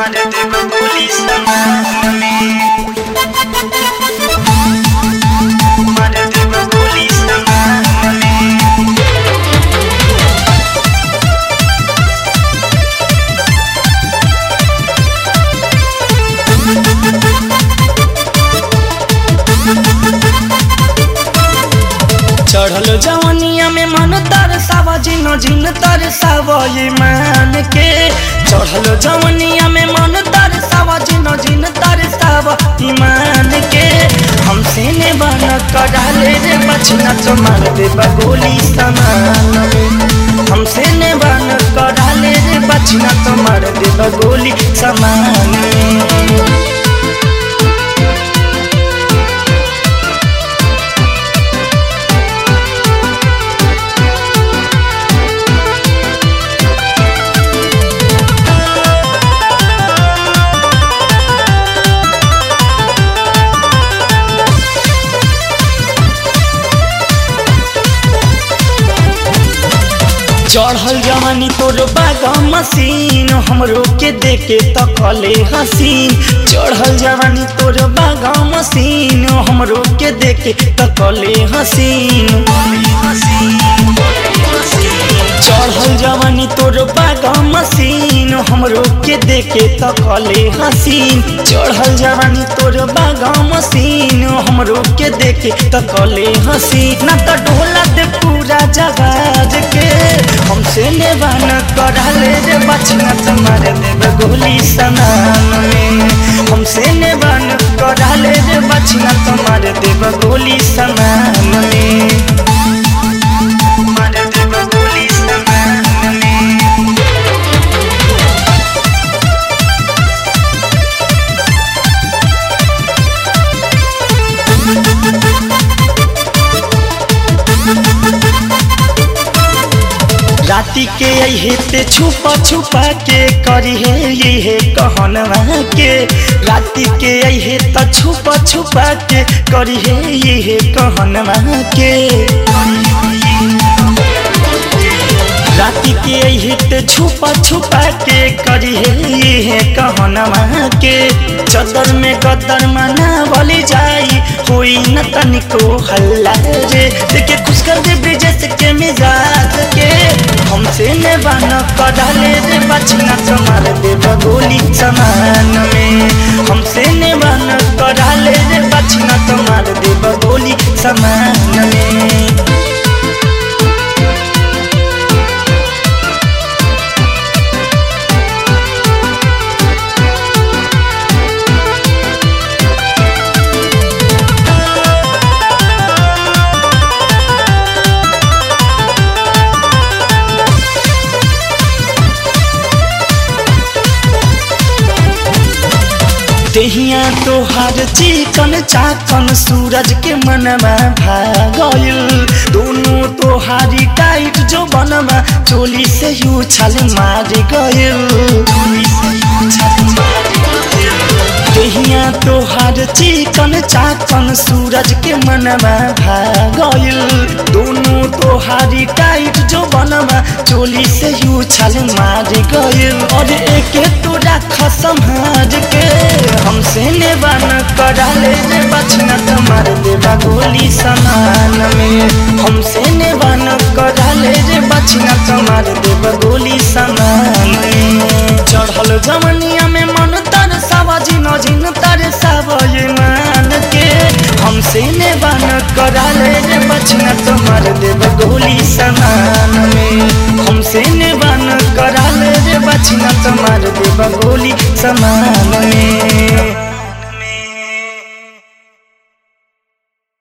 मार देब गोली समान में, मार देब गोली समान में। चढ़ल जवनिया में मन तरसावा जिन जिन तरसावा ईमान के। चढ़ल जवनिया में मन तरसावा जिन जिन तरसावा ईमान के। हमसे ने बन कराले रे बचना तो मार देब गोली समान में। हमसे ने बन कराले रे बचना तो मार देब गोली समान में। चढ़ल जवानी तोर बागा मसीन हमरो के देखे तकले हसीन। चढ़ल जवानी तोर बागा मसीन हमरो के देखे तकले हसीन। चढ़ल जवानी तोर बागा मसीन हमरो के देखे तकले हसीन। चढ़ल जवानी तोर बागा मसीन हमरो के देखे तकले हसीन। ना तो ढोला दे पूरा जगाज के। हमसे ने बन कराले रे बचना तो मार देब गोली समान में। हमसे ने बन कराले रे बचना तो मार देब गोली समान में, मार देब गोली समान में। राती के यही ते छुपा छुपा के करी है ये कहनवा के। राती के यही त छुपा छुपा के करी है ये कहनवा के। राती के यही ते छुपा छुपा के करी है ये कहनवा के। चदर में गदर मना बोली जाई कोई न तनिको हल्ला रे। देखे खुश कर दे ब्रिजेश के मिजाज के। हमसे ने बन कराले रे बचना तो मार देब गोली समान में। हमसे ने बन कराले रे बचना तो मार देब गोली समान में। देहिया तोहार चिकन चाकन सूरज के मनवा भागल। दोनों तोहारी टाइट जो बनवा चोली से यू छल मार गयल। देहिया तोहार चिकन चाकन सूरज के मनवा भागल। दोनों तोहारी टाइट जो बनवा चोली से यू छल मार गयल। और एक तो रख संभाज के। हमसे ने बन कराले रे बचना तो मार देब गोली समान में। हमसे ने बन कराले रे बचना तो मार देब गोली समान में। चढ़ल जवनिया में मन तरसावा जिन जिन तरसावा ईमान के। हमसे ने बन कराले रे बचना तो मार देब गोली समान में। हमसे ने बन कराले रे बचना तो मार देब गोली समान में।